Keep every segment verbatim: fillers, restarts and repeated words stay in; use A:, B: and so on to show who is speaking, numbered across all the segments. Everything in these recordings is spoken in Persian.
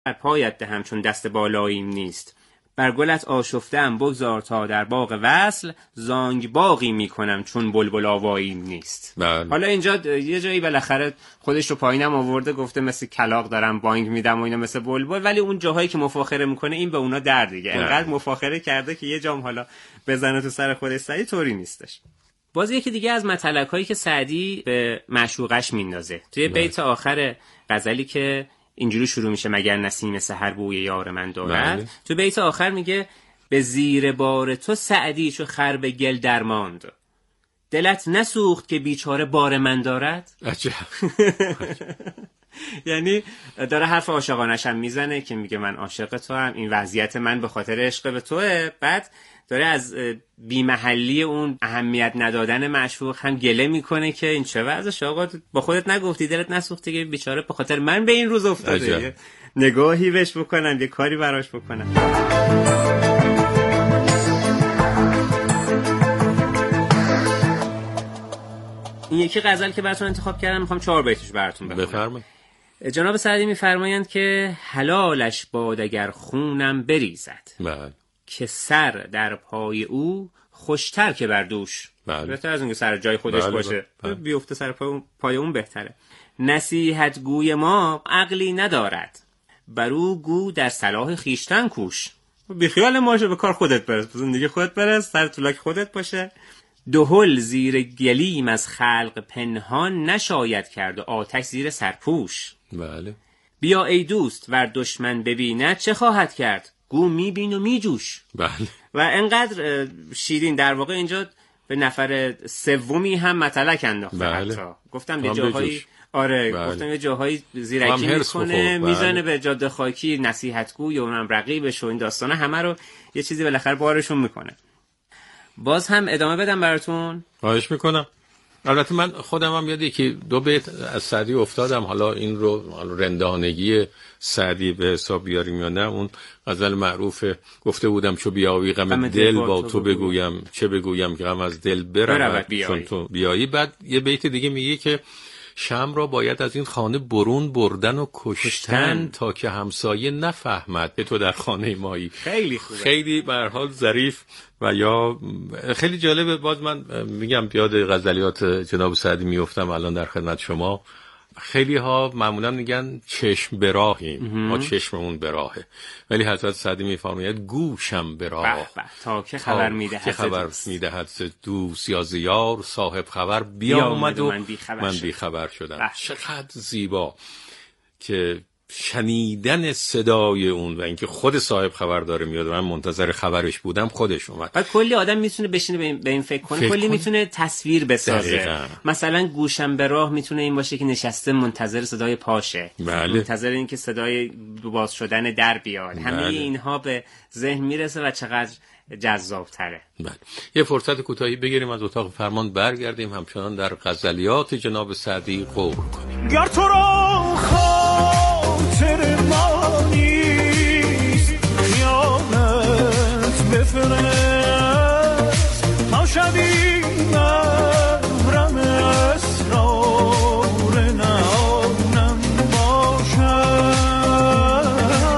A: پایت دهم چون دست بالاییم نیست. بر گلت آشفته‌ام بگذار تا در باغ وصل، زانگ باغی میکنم چون بلبل آواییم نیست.
B: بله.
A: حالا اینجا یه جایی بالاخره خودش رو پایینم آورده، گفته مثل کلاغ دارم بانگ میدم و اینا مثل بلبل، ولی اون جاهایی که مفاخره میکنه این به اونا درد دیگه. انقدر مفاخره کرده که یه جام حالا بزنه تو سر خودش، سعدی طوری نیستش. باز یکی دیگه از مطلق‌هایی که سعدی به معشوقش میندازه توی بیت آخر غزلی که اینجوری شروع میشه: مگر نسیم سحر بوی یار من دارد. بله. تو بیت آخر میگه: به زیر بار تو سعدی چو خر به گل درماند، دلت نسوخت که بیچاره بار من دارد.
B: عجب.
A: یعنی داره حرف عاشقانش هم میزنه که میگه من عاشق تو هم، این وضعیت من به خاطر عشق به توه. بعد داره از بی‌محلی اون اهمیت ندادن معشوق هم گله میکنه که این چه وضعشه آقا، با خودت نگفتی دلت نسوخته که بیچاره به خاطر من به این روز افتاده. نگاهی بهش بکنم، یه کاری براش بکنم. این یکی غزل که براتون انتخاب کردم، میخوام چهار بیتش براتون بخونم.
B: بفرمایید.
A: جناب سعدی میفرمایند که حلالش باد اگر خونم بریزد،
B: بله،
A: که سر در پای او خوشتر که بر دوش.
B: بله.
A: بهتر از اون که سر جای خودش
B: بله.
A: باشه،
B: بله.
A: بیفته سر پای اون, پای اون بهتره. نصیحت گوی ما عقلی ندارد، برو گو در صلاح خیشتن کوش. بیخیال ماشه، به کار خودت برس، زندگی خودت برس، سر طولاک خودت باشه. دهل زیر گلیم از خلق پنهان، نشاید کرد و آتش زیر سرپوش.
B: بله.
A: بیا ای دوست ور دشمن ببیند، چه خواهد کرد گو میبین و میجوش.
B: بله.
A: و انقدر شیرین، در واقع اینجا به نفر سومی هم مطلق انداخته.
B: بله.
A: حتی گفتم یه جاهایی آره
B: بله.
A: گفتم یه جاهایی زیرکی میکنه، میزنه به جاده خاکی، نصیحتگوی و اونم رقیبش و این داستانه همه رو یه چیزی بالاخره بارشون میکنه. باز هم ادامه بدم براتون؟
B: خواهش میکنم. البته من خودم هم یاد یکی دو بیت از سعدی افتادم، حالا این رو رندانگی سعدی به حساب بیاریم یا نه. اون غزل معروف گفته بودم چو بیایی غم دل با تو بگویم، چه بگویم که غم از دل برود چون تو بیایی. بعد یه بیت دیگه میگه که شمع را باید از این خانه برون بردن و کشتن, کشتن. تا که همسایه نفهمد که تو در خانه مایی.
A: خیلی خوبه،
B: خیلی به هر حال ظریف و یا خیلی جالبه. باز من میگم یاد غزلیات جناب سعدی میافتم الان در خدمت شما. خیلی ها معمولا میگن چشم به راهیم، ما چشممون به راهه، ولی حضرت سعدی میفرماید گوشم به راه،
A: تا که خبر میدهد
B: که خبر میدهد ز دوست یا زیار، صاحب خبر بیامد و من بی خبر شدم. چقدر زیبا که شنیدن صدای اون و اینکه خود صاحب خبر داره میاد و من منتظر خبرش بودم، خودش اومد.
A: بعد کلی آدم میتونه بشینه به این, به این فکر کنه، کلی کن... میتونه تصویر بسازه. دقیقا. مثلا گوشم به راه میتونه این باشه که نشسته منتظر صدای پاشه،
B: بله.
A: منتظر این که صدای باز شدن در بیاد. بله. همه اینها به ذهن میرسه و چقدر جذاب‌تره.
B: بله. یه فرصت کوتاهی بگیریم، از اتاق فرمان برگردیم، همچنان در غزلیات جناب سعدی غور کنیم.
C: گر تو را خاطر ما نیست، خیانت بفرست تا شبی محرم اسرار نهانم باشد.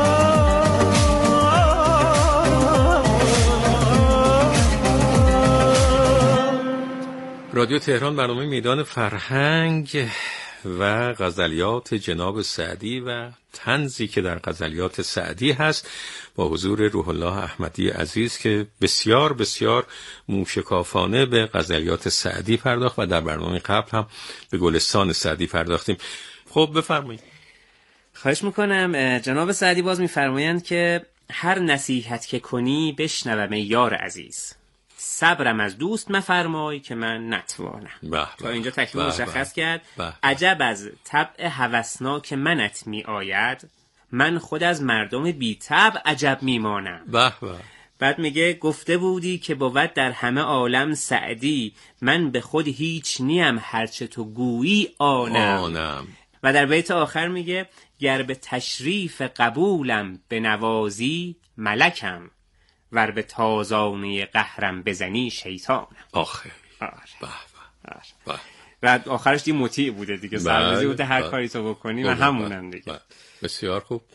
B: رادیو تهران، برنامه میدان فرهنگ و غزلیات جناب سعدی و طنزی که در غزلیات سعدی هست، با حضور روح الله احمدی عزیز که بسیار بسیار موشکافانه به غزلیات سعدی پرداخت و در برنامه قبل هم به گلستان سعدی پرداختیم. خب بفرمایید.
A: خواهش میکنم. جناب سعدی باز میفرمایند که هر نصیحت که کنی بشنوم یار عزیز، صبرم از دوست مفرمای که من نتوانم. تا اینجا تکلیف مشخص کرد. بح. عجب از طبع هوسناک منت می آید، من خود از مردم بی طبع عجب می مانم.
B: بح بح.
A: بعد میگه گفته بودی که بود در همه عالم سعدی، من به خود هیچ نیم هرچه تو گویی آنم.
B: آنم.
A: و در بیت آخر میگه گر به تشریف قبولم به نوازی ملکم، ور به تازانه قهرم بزنی شیطانم.
B: آخه
A: آره.
B: به به.
A: و آخرش دی مطیع بوده دیگه، سربازی بوده هر کاری تو بکنی و همونم دیگه.
B: بله. بسیار خوب.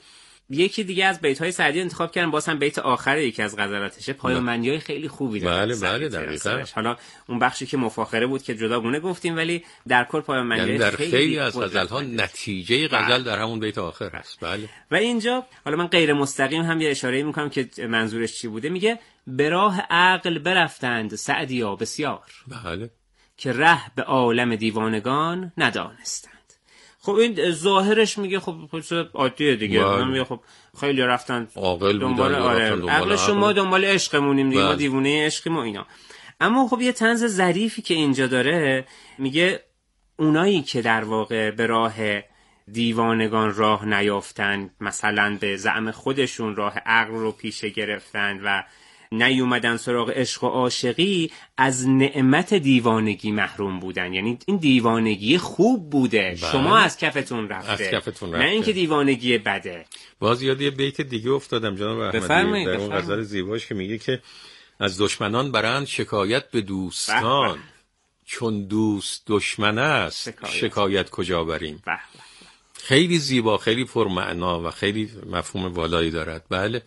A: یکی دیگه از بیت‌های سعدی انتخاب کردم، باز هم بیت آخر یکی از غزلاتشه، پایان‌بندی‌های خیلی خوبی داره.
B: بله بله دقیقاً.
A: حالا اون بخشی که مفاخره بود که جداگونه گفتیم، ولی در کل پایان‌بندی
B: یعنی در
A: خیلی,
B: خیلی از غزل‌ها نتیجه غزل در همون بیت آخر هست. بله.
A: و اینجا حالا من غیر مستقیم هم یه اشاره‌ای می‌کنم که منظورش چی بوده. میگه به راه عقل برفتند سعدیا بسیار،
B: بله،
A: که ره به عالم دیوانگان ندانستند. خب این ظاهرش میگه خب عادیه دیگه، من میگه خب خیلی رفتن
B: عاقل
A: دنبال آره عقل شما، دنبال عشقمونیم دیگه، ما دیوونه عشقیم و اینا. اما خب یه طنز ظریفی که اینجا داره، میگه اونایی که در واقع به راه دیوانگان راه نیافتن، مثلا به زعم خودشون راه عقل رو پیشه گرفتن و نیومدن سراغ عشق و عاشقی، از نعمت دیوانگی محروم بودن. یعنی این دیوانگی خوب بوده، بله. شما از کفتون رفته،
B: از کفتون رفته.
A: نه اینکه دیوانگی بده.
B: باز یاد یه بیت دیگه افتادم جناب احمدی در اون غزل زیباش که میگه که از دشمنان برند شکایت به دوستان، بح بح. چون دوست دشمن است شکایت, شکایت کجا بریم. بح بح. خیلی زیبا، خیلی پرمعنا و خیلی مفهوم والایی دارد. بله.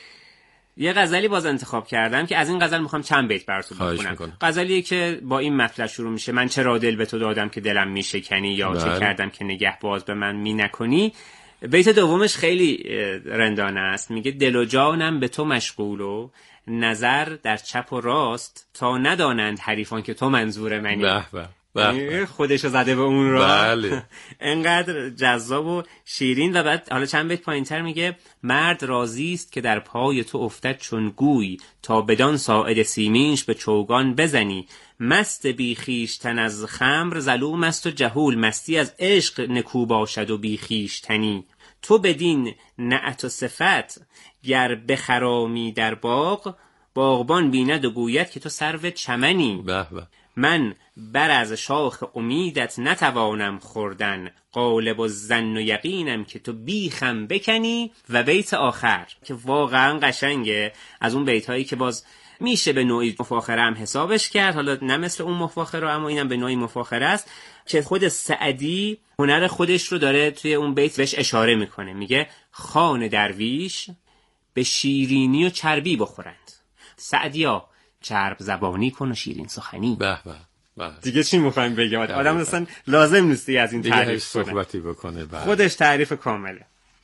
A: یه غزلی باز انتخاب کردم که از این غزل میخوام چند بیت براتون بخونم. غزلیه که با این مطلب شروع میشه: من چرا دل به تو دادم که دلم میشکنی، یا بله. چه کردم که نگه باز به من می نکنی. بیت دومش خیلی رندانه است، میگه دل و جانم به تو مشغول و نظر در چپ و راست، تا ندانند حریفان که تو منظور منی.
B: به به. بله.
A: خودشو زده به اون را.
B: بله.
A: انقدر جذاب و شیرین. و بعد حالا چند بیت پایینتر میگه: مرد راضی است که در پای تو افتد چون گوی، تا بدان ساعد سیمینش به چوگان بزنی. مست بی خویشتن از خمر ظلوم است و جهول، مستی از عشق نکو باشد و بی خویشتنی. تو بدین نعت و صفت گر بخرامی در باغ، باغبان بیند و گوید که تو سرو چمنی.
B: به به.
A: من بر از شاخ امیدت نتوانم خوردن، غالب و ظن و یقینم که تو بیخم بکنی. و بیت آخر که واقعا قشنگه، از اون بیت هایی که باز میشه به نوعی مفاخره هم حسابش کرد، حالا نه مثل اون مفاخره، اما اینم به نوعی مفاخره است، که خود سعدی هنر خودش رو داره توی اون بیت بهش اشاره میکنه. میگه خان درویش به شیرینی و چربی بخورند، سعدیا چرب زبانی کن و شیرین سخنی.
B: به به به.
A: دیگه چی میخوایم بگیم؟ آدم اصلا لازم نیست از این تعریف
B: صحبتی بکنه. بله.
A: خودش تعریف کامله.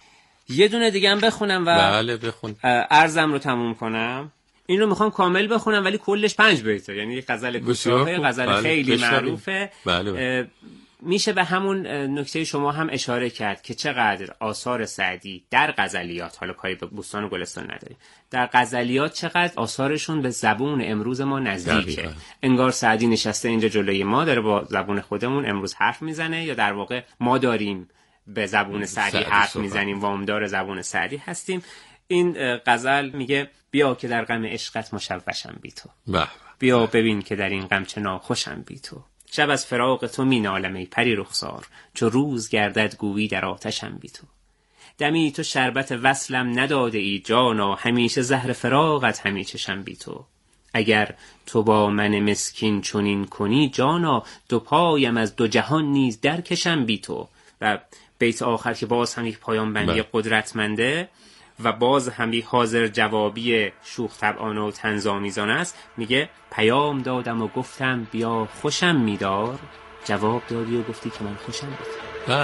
A: یه دونه دیگه هم بخونم و
B: بله بخون.
A: عرضم رو تموم کنم. این رو میخوام کامل بخونم ولی کلش پنج بیته، یعنی یک غزل کوتاه، غزل بله. خیلی معروفه.
B: بله بله.
A: میشه به همون نکته شما هم اشاره کرد که چقدر آثار سعدی در غزلیات، حالا کاری به بوستان و گلستان نداریم، در غزلیات چقدر آثارشون به زبون امروز ما نزدیکه. انگار سعدی نشسته اینجا جلوی ما، داره با زبون خودمون امروز حرف میزنه، یا در واقع ما داریم به زبون سعدی, سعدی حرف میزنیم، وامدار زبون سعدی هستیم. این غزل میگه: بیا که در غم عشقت مشوشم بی تو، بیا ببین که در این غم چه ناخوشم بی تو. شب از فراق تو می نالم ای پری رخسار، چو روز گردد گویی در آتشم بی تو. دمی تو شربت وصلم نداده ای جانا، همیشه زهر فراقت همی چشم بی تو. اگر تو با من مسکین چنین کنی جانا، دو پایم از دو جهان نیز در کشم بی تو. و بیت آخر که باز هم یک پایان بندی قدرتمنده و باز هم یک حاضر جوابی شوخ طبعانه و طنزآمیزانه است. میگه: پیام دادم و گفتم بیا خوشم میدار، جواب دادی و گفتی که من خوشم بیدار.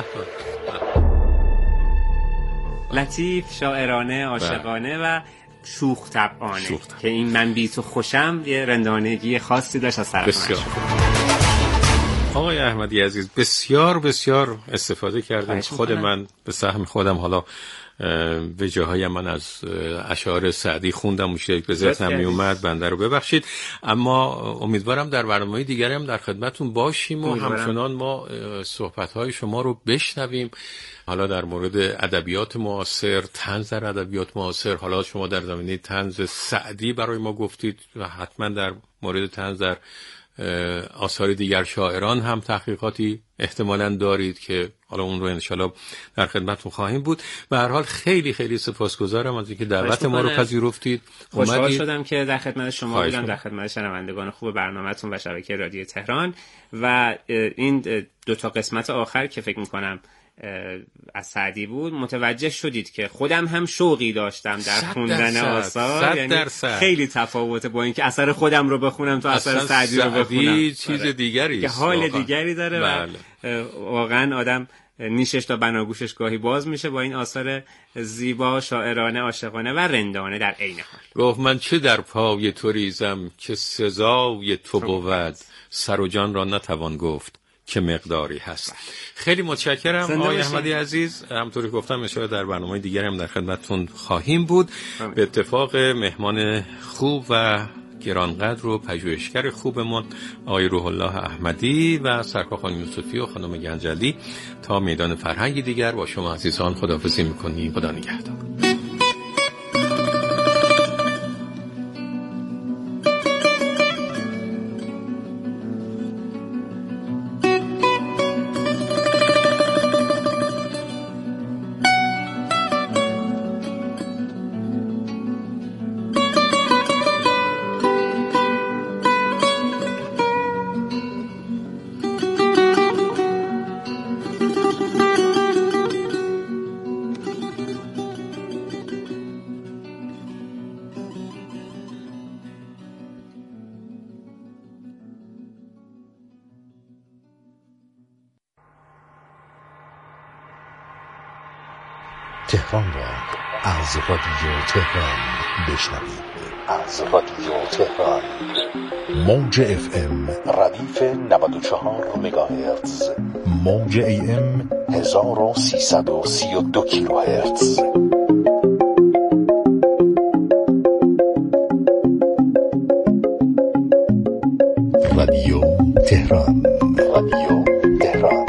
A: لطیف، شاعرانه، عاشقانه و شوخ طبعانه که این من بی تو خوشم یه رندانگی خاصی داشت از طرف من.
B: آقای احمدی عزیز بسیار بسیار استفاده کردم. خود من به سهم خودم حالا به جاهای من از اشعار سعدی خوندم و شیخ به ذهنم می اومد، بنده رو ببخشید. اما امیدوارم در برنامه‌های دیگری هم در خدمتتون باشیم و همچنان ما صحبت‌های شما رو بشنویم، حالا در مورد ادبیات معاصر، طنز در ادبیات معاصر. حالا شما در زمینه طنز سعدی برای ما گفتید و حتما در مورد طنز در آثار دیگر شاعران هم تحقیقاتی احتمالاً دارید که حالا اون رو انشالله در خدمتتون خواهیم بود. به هر حال خیلی خیلی سپاسگزارم از اینکه دعوت ما رو پذیرفتید.
A: خوشحال شدم که در خدمت شما بودم، در خدمت شنوندگان خوب برنامه‌تون و شبکه رادیو تهران. و این دو تا قسمت آخر که فکر می‌کنم از سعدی بود متوجه شدید که خودم هم شوقی داشتم در خوندن آثار، یعنی خیلی تفاوته با اینکه اثر خودم رو بخونم تو اثر سعدی رو بخونم،
B: چیز دیگری
A: که حال دیگری داره. بله. و واقعا آدم نیشش تا بناگوشش گاهی باز میشه با این آثار زیبا، شاعرانه، عاشقانه و رندانه در عین حال.
B: گفت من چه در پای تو ریزم که سزای تو بود، سر و جان را نتوان گفت که مقداری هست. خیلی متشکرم آقای احمدی عزیز. همونطوری گفتم اشاره در برنامه دیگر هم در خدمتتون خواهیم بود. همین. به اتفاق مهمان خوب و گرانقدر و پژوهشگر خوبمون آقای روح الله احمدی و سرکار خانم یوسفی و خانم گنجلی، تا میدان فرهنگی دیگر با شما عزیزان خداحافظی می‌کنیم. خدا نگهدار.
D: تهران را از رادیو تهران بشنوید. از رادیو تهران موج اف ام ردیف نود و چهار مگاهرتز، موج ای ام هزار و سیصد و سی و دو کیلوهرتز. رادیو تهران، رادیو تهران.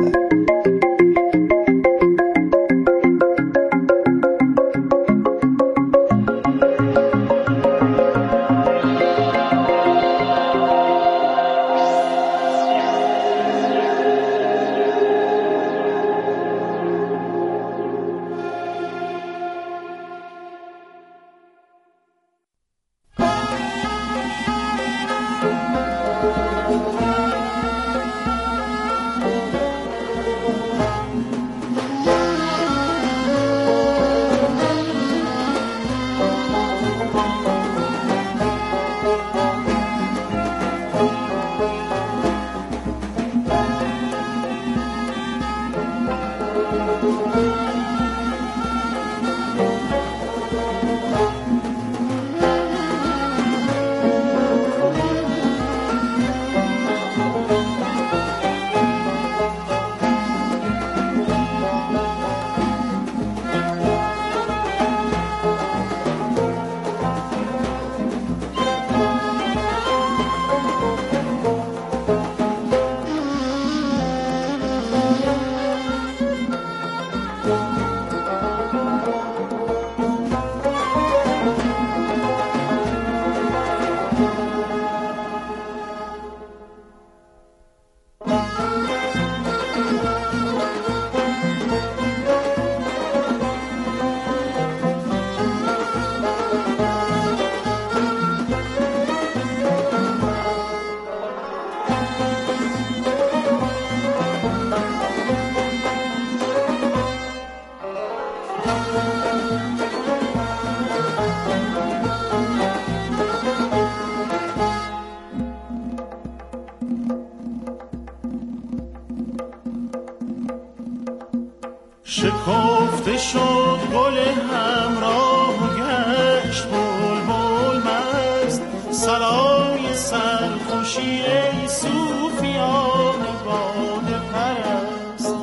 C: شکفته شد گل همراه و گشت بلبل مست، صلای سرخوشی ای صوفیان باده پرست.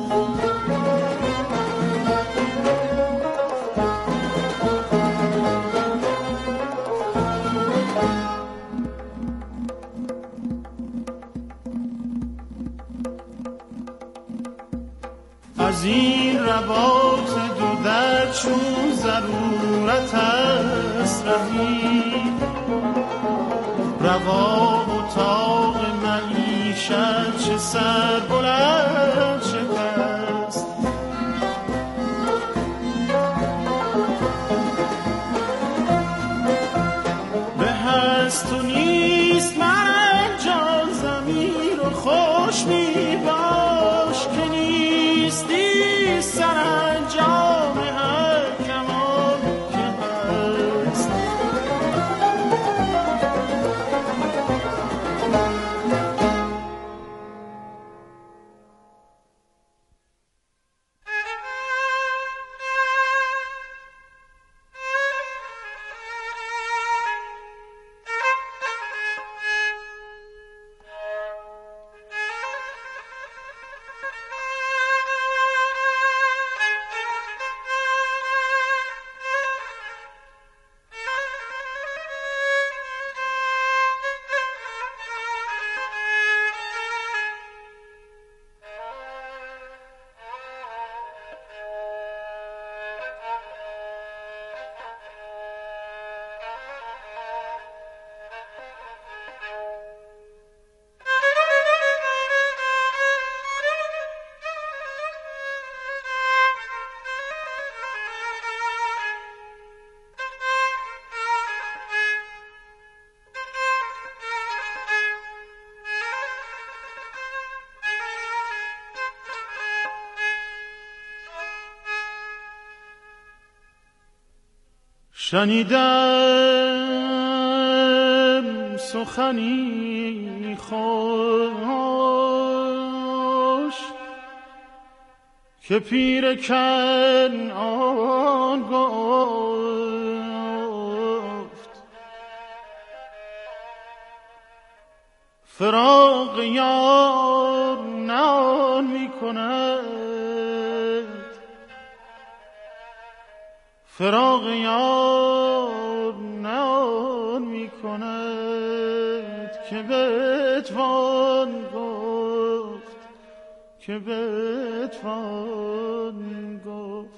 C: از این رباط دو در چون ضرورت است رهی، روا و طاق معیشت چه سر بلند چه پست. به هست و نیست من جان زمین و خوش می باش که نیستی شنیدم سخنی خوش که پیر کنعان گفت فراق یار نان می کند، فراق یار نان می کند که بتوان گفت، که بتوان گفت.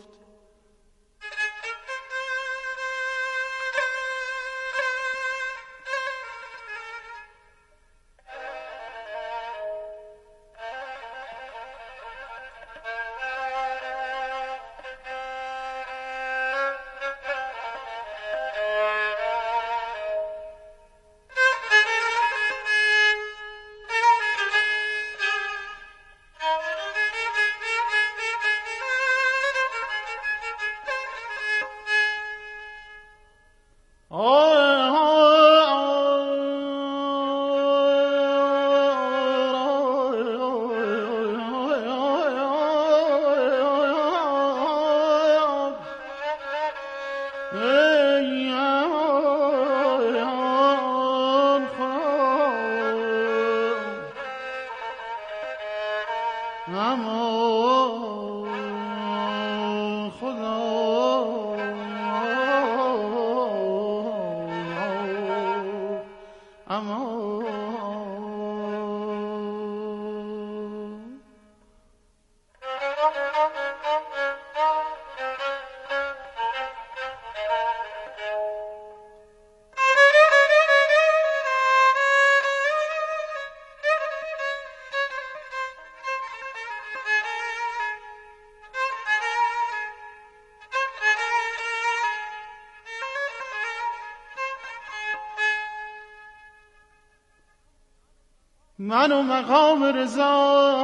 C: من و مقام رضا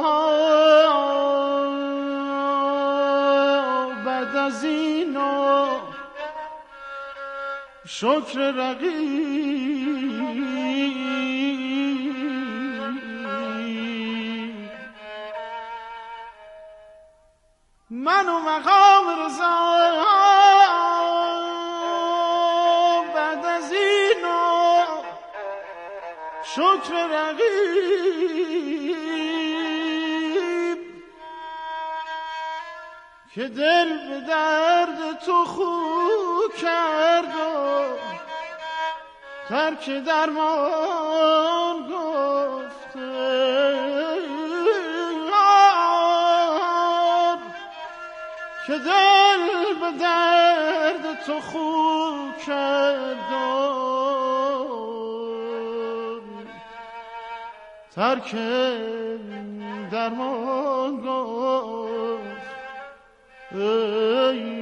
C: بعد از این و شکر رقیب، من و مقام رضا بعد از این و شکر رقیب که دل به درد تو خو کرد و ترک درمان گفته، که دل به درد تو خو کرد و ترک درمان گفت. ای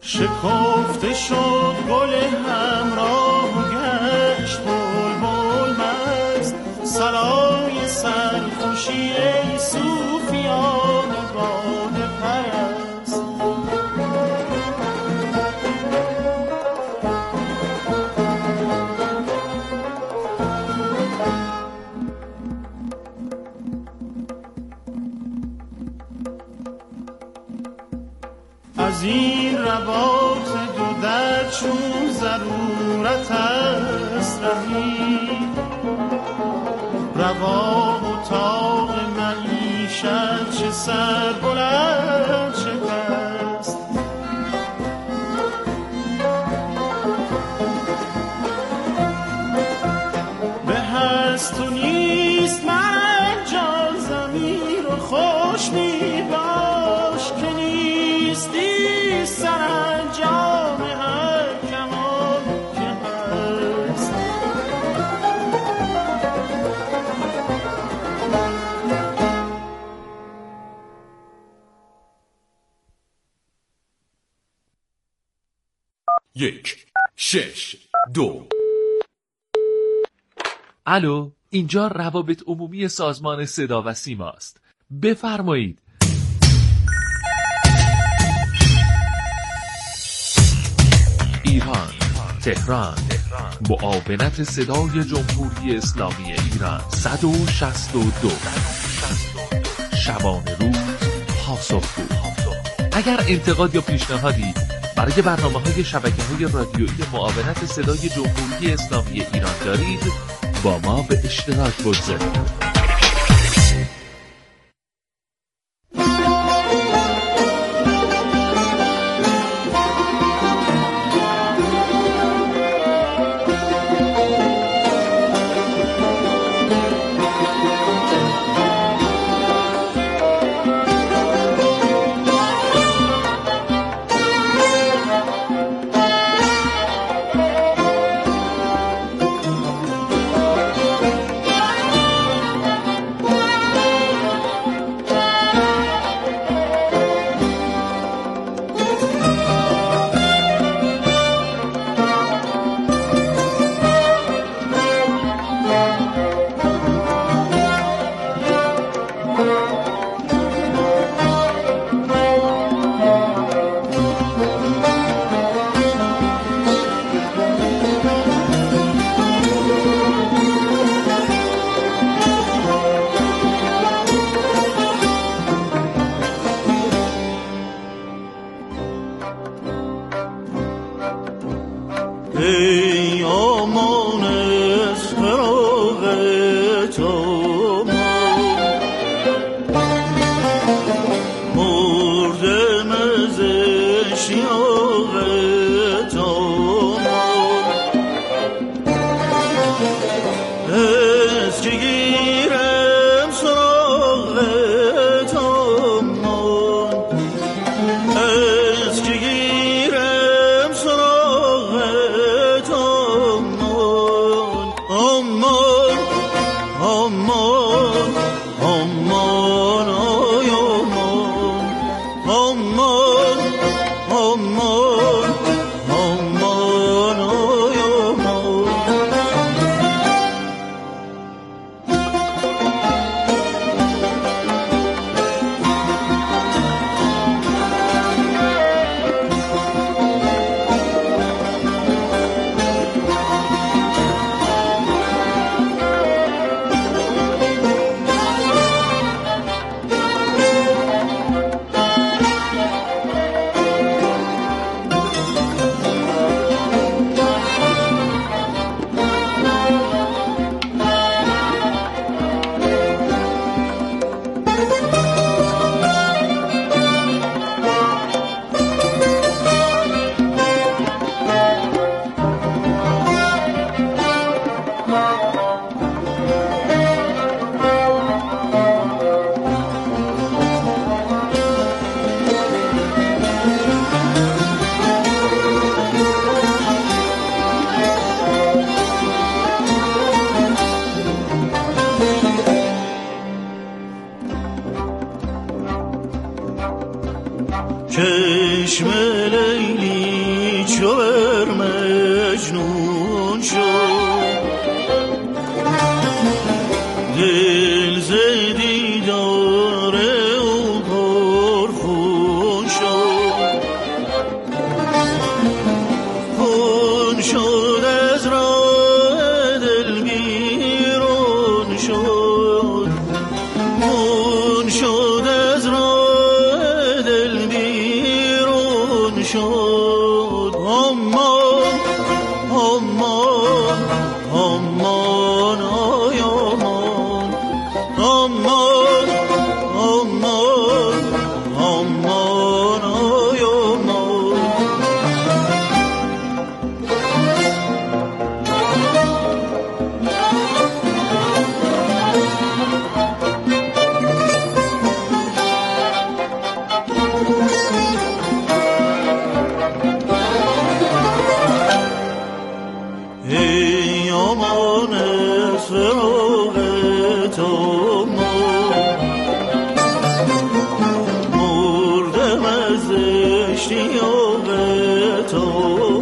C: شکفته شد گل همراه و گشت بلبل مست. سرای سرخوشی ای صوفیان باده پرست. از این رباط دو در چون ضرورت است رهی، روا و طاق معیشت چه سر بلند شکست. به هست و نیست من جان زمین و خوش می باش که نیستی سرانجام هر کمان که هست.
E: یک شش دو.
F: الو، اینجا روابط عمومی سازمان صدا و سیما است. بفرمایید. ایران، تهران، معاونت صدای جمهوری اسلامی ایران. صد و شصت و دو. شبانه روز پاسخگو. اگر انتقاد یا پیشنهادی برای برنامه‌های شبکه‌های رادیویی معاونت صدای جمهوری اسلامی ایران دارید، با ما به اشتراک بگذارید.
C: تو چو بر مجنون شد دل ز دیدار او پرخون شد خون شد از راه دل بیرون شد خون شد از راه دل بیرون شد امان امان امان آی امان امان امان امان آی امان ای امان از فراق تو مردم از اشتیاق تو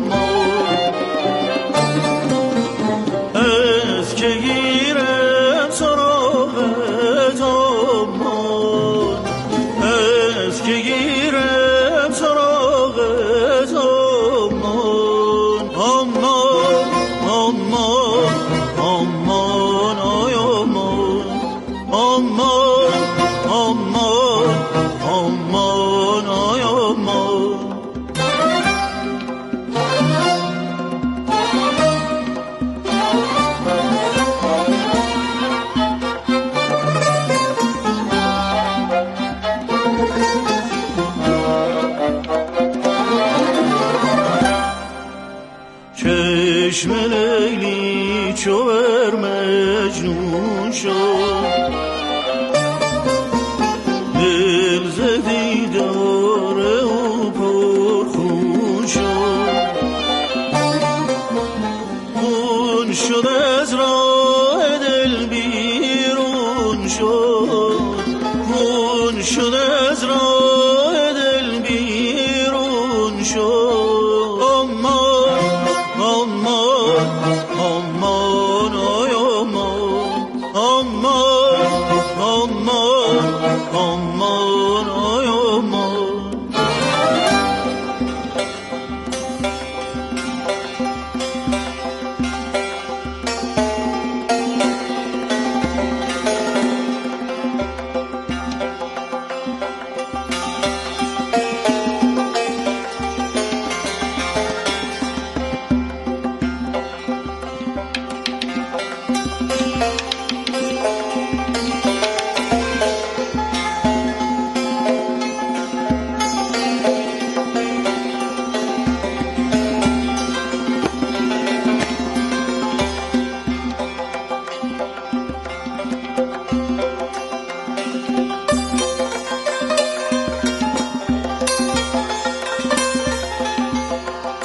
C: از که گیرم سراغ تو از که گیرم سراغ تو امان امان امان آی امان امان امان امان آی امان چشم لیلی چو بر مجنون شد